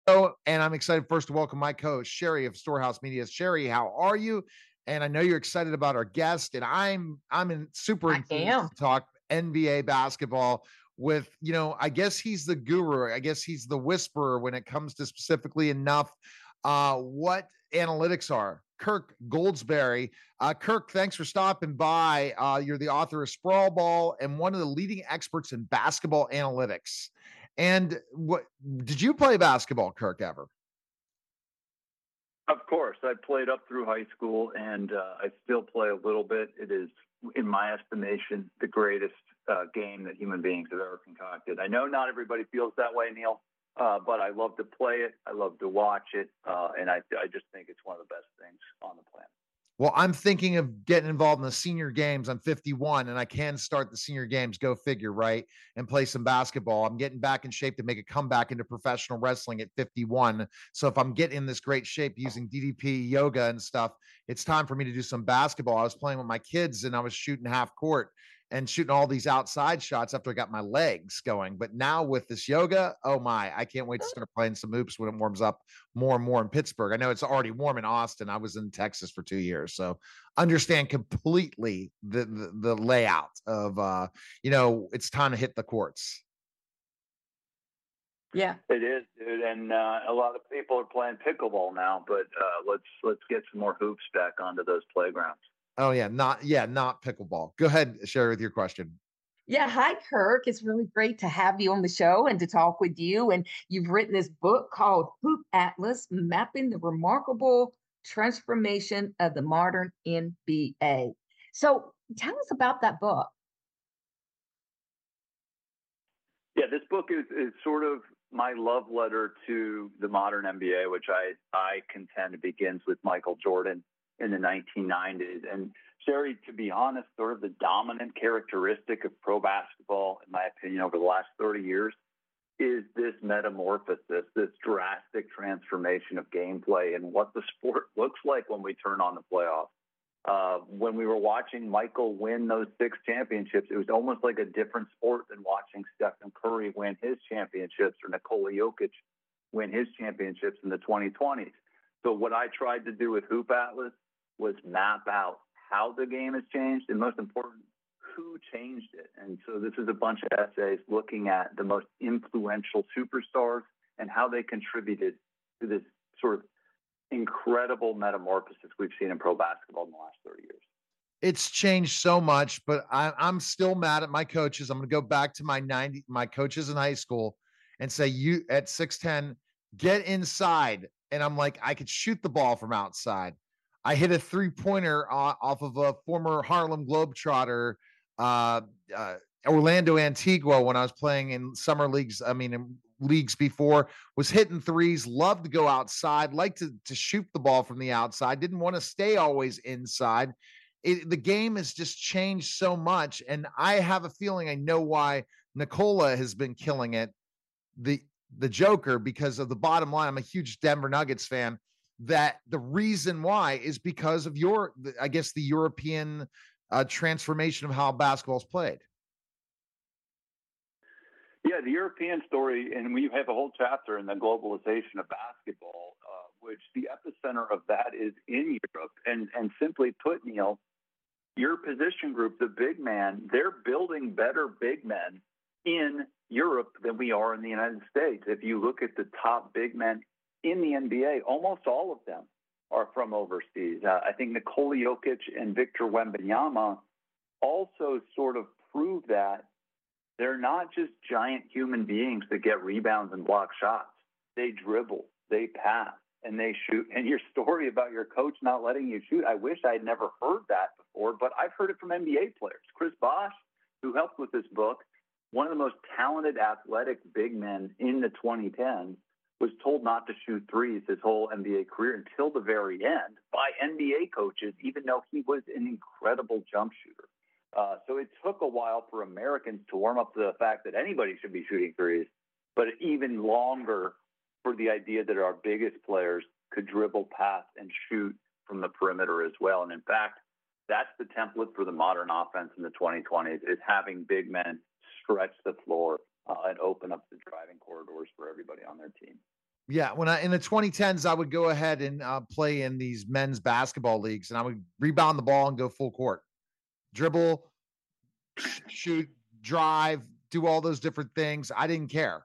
And I'm excited first to welcome my coach, Sherry of Storehouse Media. Sherry, how are you? And I know you're excited about our guest, and super I enthused am. to talk NBA basketball with, I guess he's the guru. I guess he's the whisperer when it comes to specifically enough what analytics are. Kirk Goldsberry. Kirk, thanks for stopping by. You're the author of Sprawl Ball and one of the leading experts in basketball analytics. And what did you play basketball, Kirk, ever? Of course, I played up through high school, and I still play a little bit. It is, in my estimation, the greatest game that human beings have ever concocted. I know not everybody feels that way, Neil, but I love to play it. I love to watch it, and I just think it's one of the best things on the planet. Well, I'm thinking of getting involved in the senior games. I'm 51 and I can start the senior games, go figure, right? And play some basketball. I'm getting back in shape to make a comeback into professional wrestling at 51. So if I'm getting in this great shape using DDP yoga and stuff, it's time for me to do some basketball. I was playing with my kids and I was shooting half court and shooting all these outside shots after I got my legs going. But now with this yoga, oh my, I can't wait to start playing some hoops when it warms up more and more in Pittsburgh. I know it's already warm in Austin. I was in Texas for 2 years, so understand completely the layout of it's time to hit the courts. Yeah, it is, dude, and a lot of people are playing pickleball now. But let's get some more hoops back onto those playgrounds. Oh not pickleball. Go ahead, share with your question. Yeah. Hi, Kirk. It's really great to have you on the show and to talk with you. And you've written this book called Hoop Atlas Mapping the Remarkable Transformation of the Modern NBA. So tell us about that book. Yeah, this book is sort of my love letter to the modern NBA, which I contend begins with Michael Jordan in the 1990s. And Sherry, to be honest, sort of the dominant characteristic of pro basketball, in my opinion, over the last 30 years is this metamorphosis, this drastic transformation of gameplay and what the sport looks like when we turn on the playoffs. When we were watching Michael win those 6 championships, it was almost like a different sport than watching Stephen Curry win his championships or Nikola Jokic win his championships in the 2020s. So what I tried to do with Hoop Atlas was map out how the game has changed and, most important, who changed it. And so this is a bunch of essays looking at the most influential superstars and how they contributed to this sort of incredible metamorphosis we've seen in pro basketball in the last 30 years. It's changed so much, but I'm still mad at my coaches. I'm going to go back to my coaches in high school and say, you at 6'10", get inside. And I'm like, I could shoot the ball from outside. I hit a 3-pointer off of a former Harlem Globetrotter, Orlando Antigua, when I was playing in summer leagues. I mean, in leagues before, was hitting threes, loved to go outside, liked to shoot the ball from the outside, didn't want to stay always inside. The game has just changed so much. And I have a feeling I know why Nikola has been killing it, the Joker, because of the bottom line. I'm a huge Denver Nuggets fan. That the reason why is because of I guess, the European transformation of how basketball is played. Yeah, the European story, and we have a whole chapter in the globalization of basketball, which the epicenter of that is in Europe. And simply put, Neil, your position group, the big man, they're building better big men in Europe than we are in the United States. If you look at the top big men in the NBA, almost all of them are from overseas. I think Nikola Jokic and Victor Wembanyama also sort of prove that they're not just giant human beings that get rebounds and block shots. They dribble, they pass, and they shoot. And your story about your coach not letting you shoot, I wish I'd never heard that before, but I've heard it from NBA players. Chris Bosh, who helped with this book, one of the most talented athletic big men in the 2010s, was told not to shoot threes his whole NBA career until the very end by NBA coaches, even though he was an incredible jump shooter. So it took a while for Americans to warm up to the fact that anybody should be shooting threes, but even longer for the idea that our biggest players could dribble, pass, and shoot from the perimeter as well. And in fact, that's the template for the modern offense in the 2020s, is having big men stretch the floor and open up the driving corridors for everybody on their team. Yeah, when I in the 2010s, I would go ahead and play in these men's basketball leagues, and I would rebound the ball and go full court, dribble, shoot, drive, do all those different things. I didn't care,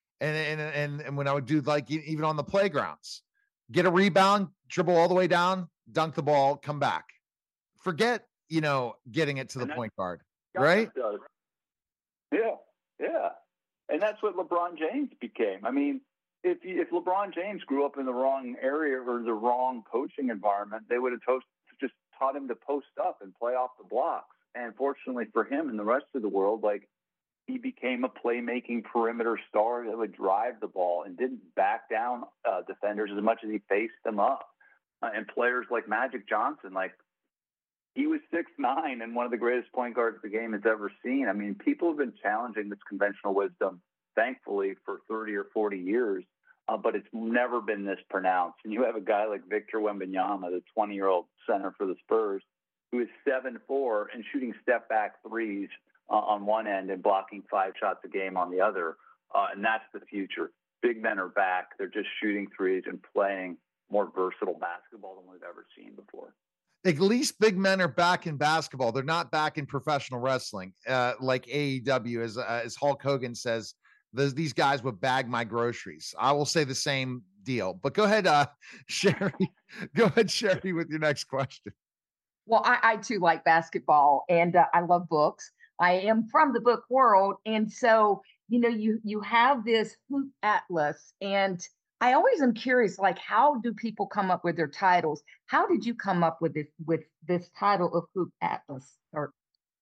and when I would do like even on the playgrounds, get a rebound, dribble all the way down, dunk the ball, come back. Forget getting it to the And that's point guard, right? Giannis does. Yeah, yeah, and that's what LeBron James became. I mean, if LeBron James grew up in the wrong area or the wrong coaching environment, they would have just taught him to post up and play off the blocks. And fortunately for him and the rest of the world, like he became a playmaking perimeter star that would drive the ball and didn't back down defenders as much as he faced them up. And players like Magic Johnson, like he was 6'9" and one of the greatest point guards the game has ever seen. I mean, people have been challenging this conventional wisdom, thankfully, for 30 or 40 years, but it's never been this pronounced. And you have a guy like Victor Wembanyama, the 20-year-old center for the Spurs, who is 7'4" and shooting step-back threes on one end and blocking 5 shots a game on the other. And that's the future. Big men are back. They're just shooting threes and playing more versatile basketball than we've ever seen before. At least big men are back in basketball. They're not back in professional wrestling, like AEW, as Hulk Hogan says. These guys would bag my groceries. I will say the same deal. But go ahead, Sherry. Go ahead, Sherry, with your next question. Well, I too like basketball, and I love books. I am from the book world, and so you have this hoop atlas, and I always am curious, like, how do people come up with their titles? How did you come up with this title of hoop atlas? Or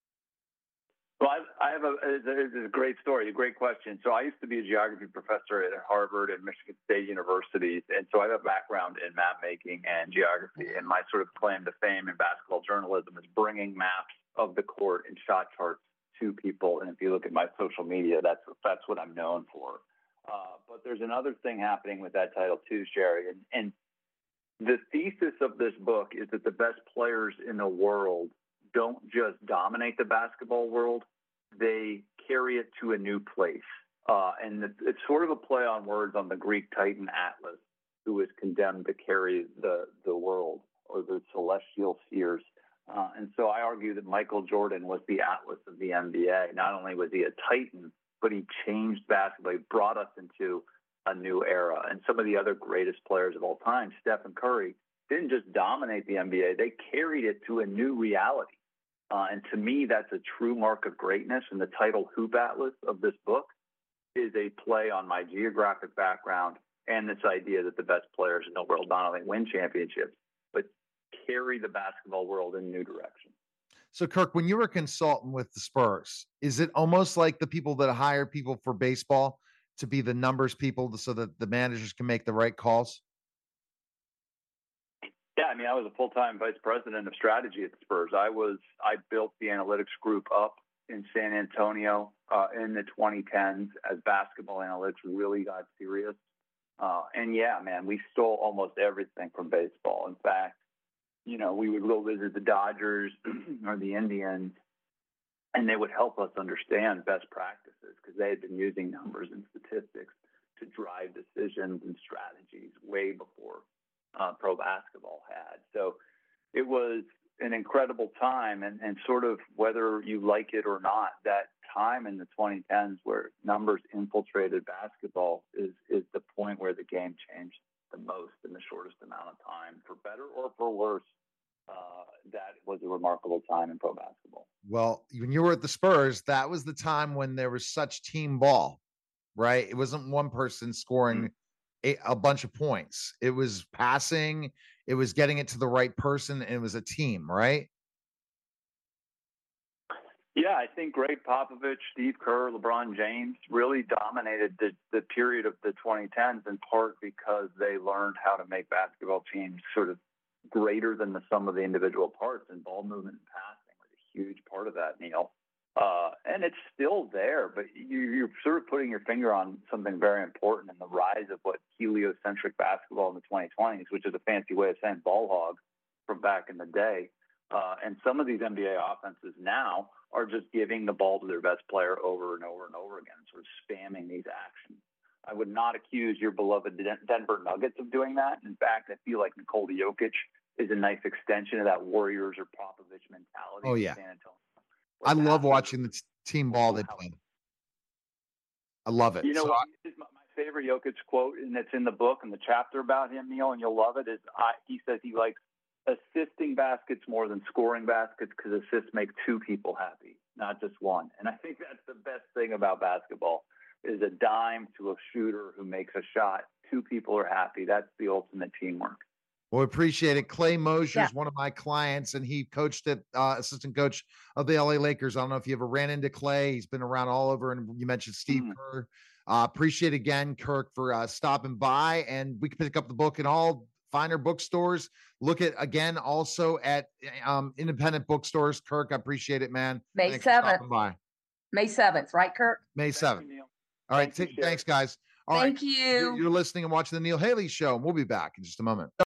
Well, I have it's a great story, a great question. So I used to be a geography professor at Harvard and Michigan State universities, and so I have a background in map making and geography. And my sort of claim to fame in basketball journalism is bringing maps of the court and shot charts to people. And if you look at my social media, that's what I'm known for. But there's another thing happening with that title too, Sherry. And the thesis of this book is that the best players in the world don't just dominate the basketball world, they carry it to a new place. And it's sort of a play on words on the Greek Titan Atlas, who was condemned to carry the world, or the celestial spheres. And so I argue that Michael Jordan was the Atlas of the NBA. Not only was he a Titan, but he changed basketball. He brought us into a new era. And some of the other greatest players of all time, Stephen Curry, didn't just dominate the NBA, they carried it to a new reality. And to me, that's a true mark of greatness. And the title Hoop Atlas of this book is a play on my geographic background and this idea that the best players in the world not only win championships, but carry the basketball world in a new direction. So, Kirk, when you were a consultant with the Spurs, is it almost like the people that hire people for baseball to be the numbers people so that the managers can make the right calls? Yeah, I mean, I was a full-time vice president of strategy at the Spurs. I built the analytics group up in San Antonio in the 2010s as basketball analytics really got serious. And yeah, man, we stole almost everything from baseball. In fact, we would go visit the Dodgers or the Indians, and they would help us understand best practices because they had been using numbers and statistics to drive decisions and strategies way before pro basketball had. So it was an incredible time, and sort of whether you like it or not, that time in the 2010s where numbers infiltrated basketball is the point where the game changed the most in the shortest amount of time, for better or for worse. That was a remarkable time in pro basketball. Well, when you were at the Spurs, that was the time when there was such team ball, right? It wasn't one person scoring a bunch of points. It was passing, it was getting it to the right person, and it was a team, right? Yeah, I think Greg Popovich, Steve Kerr, LeBron James really dominated the period of the 2010s, in part because they learned how to make basketball teams sort of greater than the sum of the individual parts, and ball movement and passing was a huge part of that, Neil. And it's still there, but you're sort of putting your finger on something very important in the rise of what heliocentric basketball in the 2020s, which is a fancy way of saying ball hog from back in the day. And some of these NBA offenses now are just giving the ball to their best player over and over and over again, sort of spamming these actions. I would not accuse your beloved Denver Nuggets of doing that. In fact, I feel like Nikola Jokic is a nice extension of that Warriors or Popovich mentality. Oh, yeah. San Antonio. I love watching the team ball they play. I love it. You know, my favorite Jokic quote, and it's in the book and the chapter about him, Neil, and you'll love it, is he says he likes assisting baskets more than scoring baskets because assists make two people happy, not just one. And I think that's the best thing about basketball is a dime to a shooter who makes a shot. Two people are happy. That's the ultimate teamwork. Well, appreciate it. Clay Mosier is one of my clients, and he coached at assistant coach of the LA Lakers. I don't know if you ever ran into Clay. He's been around all over, and you mentioned Steve Kerr. Appreciate again, Kirk, for stopping by, and we can pick up the book in all finer bookstores. Look at again also at independent bookstores. Kirk, I appreciate it, man. May 7th. May 7th, right, Kirk? May 7th. All right, thanks, guys. All Thank you. You're listening and watching the Neil Haley Show, and we'll be back in just a moment.